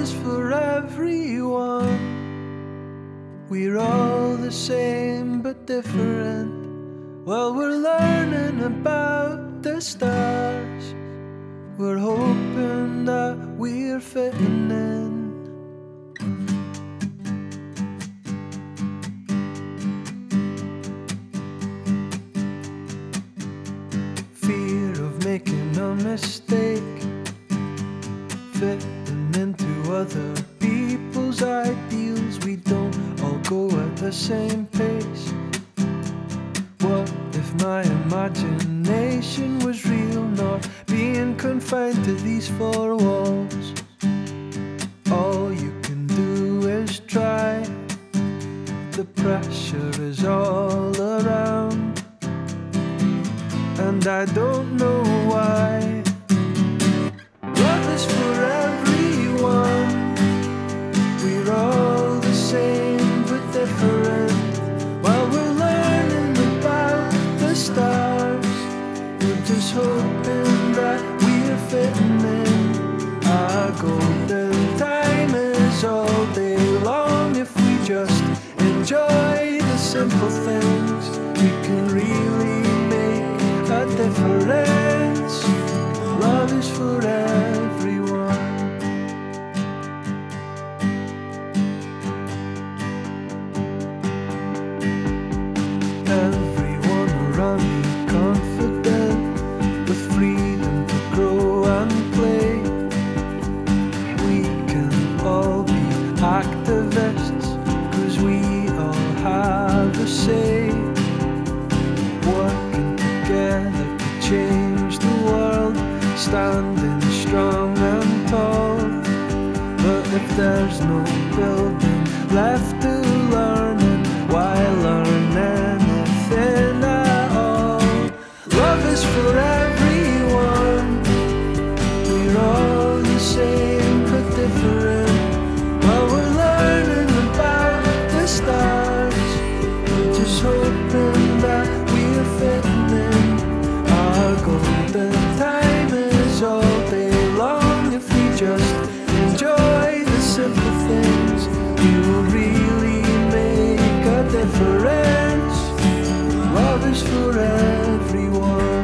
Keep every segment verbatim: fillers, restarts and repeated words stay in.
is for everyone. We're all the same but different. Well, we're learning about the stars. We're hoping that we're fitting in. Fear of making a mistake, fitting into other people's ideals. We don't all go at the same pace. What if my imagination was real, not being confined to these four walls? All you can do is try. The pressure is all around, and I don't know why. Love is for everyone. We're all the same but different. While we're learning about the stars, we're just hoping that we're fitting in. Our golden time is all day long. If we just enjoy the simple things, we can really make a difference. Love is for everyone. Everyone around me confident, with freedom to grow and play. We can all be activists, 'cause we all have a say. Working together to change the world, standing strong and tall. But if there's no building left to learn, and why learn anything at all? Love is for everyone. We're all the same but different. While we're learning about the stars, we're just hoping that we're fitting in. Our golden time is all day long. If we just enjoy the simple things, we will really make a difference. Love is for everyone.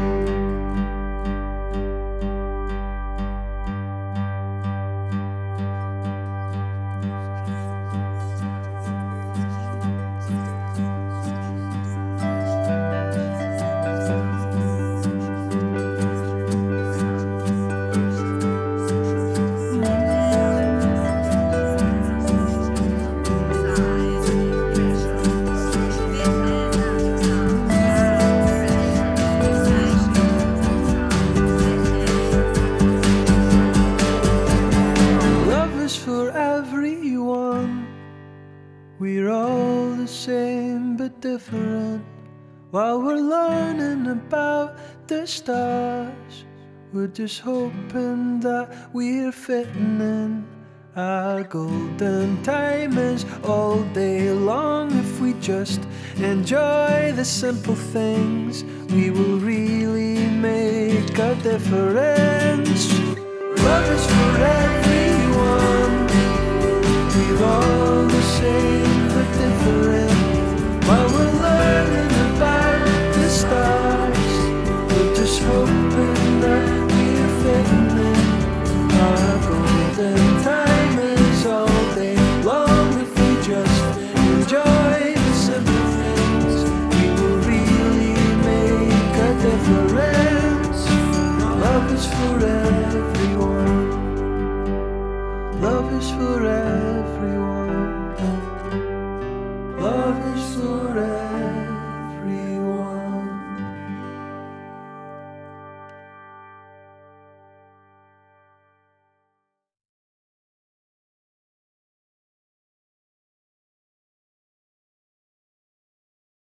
For everyone, we're all the same but different. While we're learning about the stars, we're just hoping that we're fitting in. Our golden time is all day long. If we just enjoy the simple things, we will really make a difference. Love is for everyone. We're all the same but different. While we're learning about the stars, we're just hoping that we're fitting in. Our golden time is all day long. If we just enjoy the simple things, we will really make a difference. Love is for everyone. Love is for everyone.